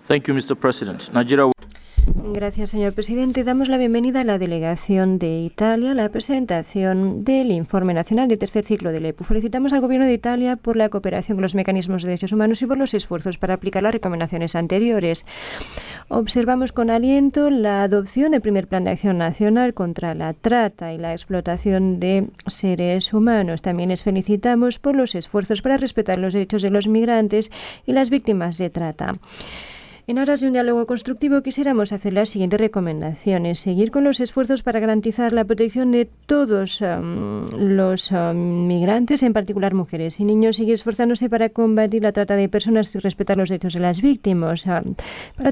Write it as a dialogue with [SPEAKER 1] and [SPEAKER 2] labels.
[SPEAKER 1] Thank you, Mr. President. Nigeria.
[SPEAKER 2] Gracias, señor presidente. Damos la bienvenida a la delegación de Italia a la presentación del Informe Nacional de tercer ciclo del EPU. Felicitamos al Gobierno de Italia por la cooperación con los mecanismos de derechos humanos y por los esfuerzos para aplicar las recomendaciones anteriores. Observamos con aliento la adopción del primer Plan de Acción Nacional contra la trata y la explotación de seres humanos. También les felicitamos por los esfuerzos para respetar los derechos de los migrantes y las víctimas de trata. En aras de un diálogo constructivo, quisiéramos hacer las siguientes recomendaciones. Seguir con los esfuerzos para garantizar la protección de todos los migrantes, en particular mujeres y niños. Sigue esforzándose para combatir la trata de personas y respetar los derechos de las víctimas. Para